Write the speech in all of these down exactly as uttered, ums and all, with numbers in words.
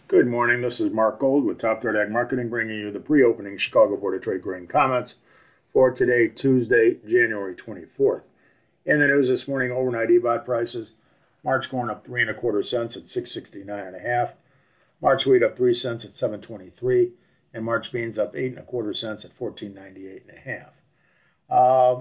Good morning. This is Mark Gold with Top Threat Ag Marketing, bringing you the pre-opening Chicago Board of Trade grain comments for today, Tuesday, January twenty-fourth. In the news this morning, overnight E B O T prices: March corn up three and a quarter cents at six sixty-nine and a half. March wheat up three cents at seven twenty-three, and March beans up eight and a quarter cents at fourteen ninety-eight and a half. Uh,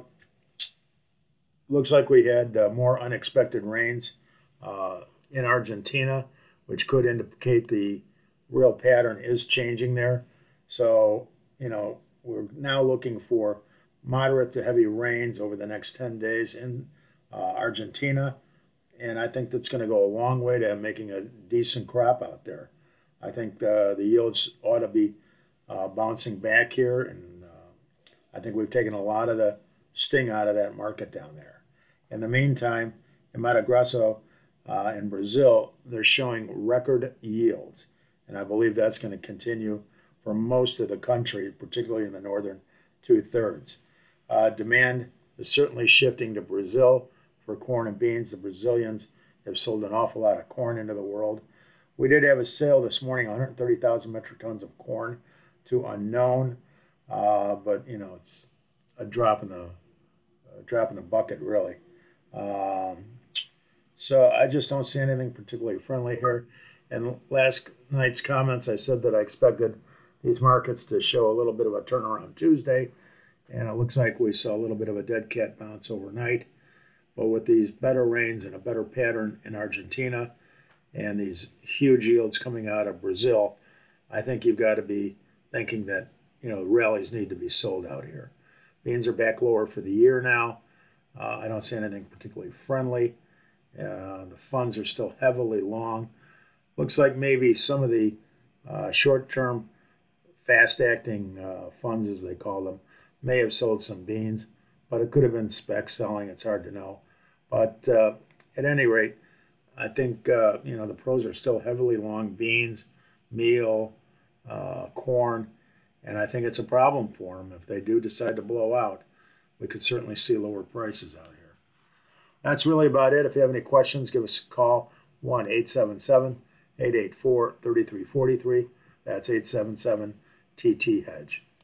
looks like we had uh, more unexpected rains uh, in Argentina, which could indicate the real pattern is changing there. So, you know, we're now looking for moderate to heavy rains over the next ten days in uh, Argentina. And I think that's going to go a long way to making a decent crop out there. I think the, the yields ought to be uh, bouncing back here. And uh, I think we've taken a lot of the sting out of that market down there. In the meantime, in Mato Grosso, Uh, in Brazil, they're showing record yields, and I believe that's going to continue for most of the country, particularly in the northern two-thirds. Uh, demand is certainly shifting to Brazil for corn and beans. The Brazilians have sold an awful lot of corn into the world. We did have a sale this morning, one hundred thirty thousand metric tons of corn to unknown, uh, but you know it's a drop in the a drop in the bucket, really. Um, So I just don't see anything particularly friendly here. In last night's comments, I said that I expected these markets to show a little bit of a turnaround Tuesday, and it looks like we saw a little bit of a dead cat bounce overnight. But with these better rains and a better pattern in Argentina and these huge yields coming out of Brazil, I think you've got to be thinking that, you know, rallies need to be sold out here. Beans are back lower for the year now. Uh, I don't see anything particularly friendly. Uh, the funds are still heavily long. Looks like maybe some of the uh, short-term, fast-acting uh, funds, as they call them, may have sold some beans, but it could have been spec selling. It's hard to know. But uh, at any rate, I think uh, you know the pros are still heavily long beans, meal, uh, corn, and I think it's a problem for them. If they do decide to blow out, we could certainly see lower prices out here. That's really about it. If you have any questions, give us a call, one eight seven seven, eight eight four, three three four three. That's eight seven seven T T Hedge.